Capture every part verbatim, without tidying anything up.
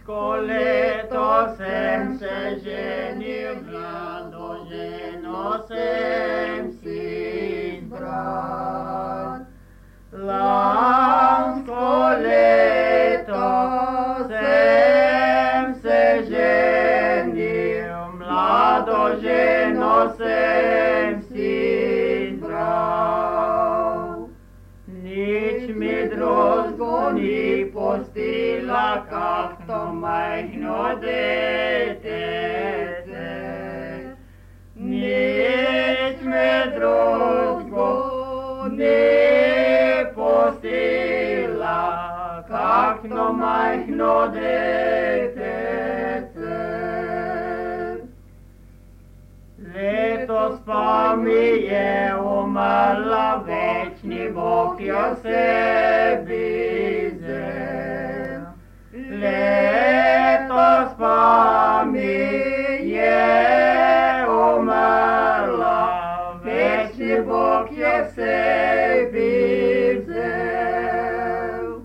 lansko leto sem se ženil, mlado ženo sem si izbral. Lansko leto sem se ženil, mlado ženo sem si izbral. Nič mi drugega ni pustila, kak to majhno detece. Nič mi drugega ni pustila, kak to majhno detece. Letos pa mi je umrla, večni Bog jo sebi vzel. Letos pa mi je umrla, večni Bog jo sebi vzel.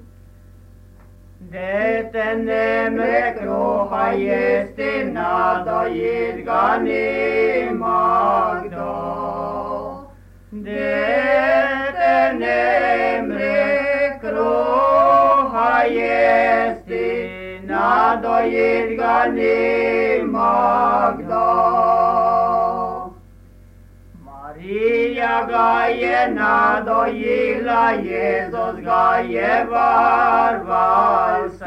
Dete ne me kruha jesti, nadojit ga nima kdo. Dete ne me kruha jesti, nadojit ga nima kdo. Marija ga je nadojila, Jezus ga je varval.